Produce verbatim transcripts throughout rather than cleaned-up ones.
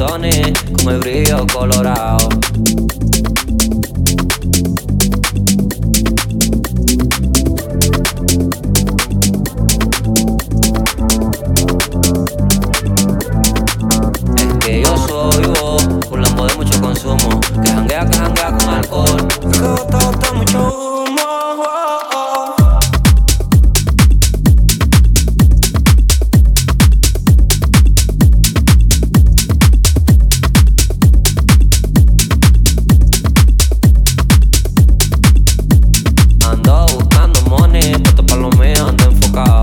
tonic con el brillo colorado. Es que yo soy vos, un lambo de mucho consumo, que janguea, que janguea con alcohol, que bota, bota mucho humo. Ando buscando money, puesto pa' lo mío, ando enfocado.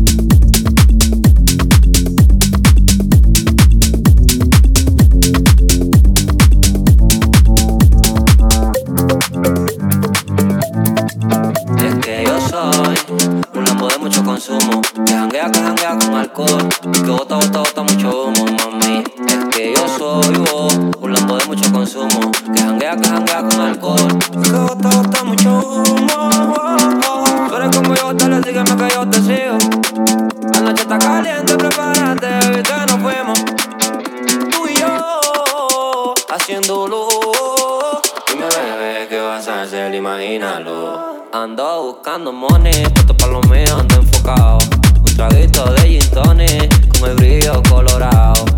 Es que yo soy un lambo de mucho consumo, que janguea, que janguea con alcohol, que bota, bota, bota mucho humo, mami. Es que yo soy vos, un lambo de mucho consumo, que janguea, que janguea con alcohol, que bota, bota mucho humo. Tú eres como yo, dale, sígueme que yo te sigo. La noche está caliente, prepárate, baby, que nos fuimos. Tú y yo, haciéndolo. Dime, bebé, ¿qué vas a hacer? Imagínalo. Ando buscando money, puesto pa' lo mío, ando enfocado. Un traguito de gin tonic con el brillo colorado.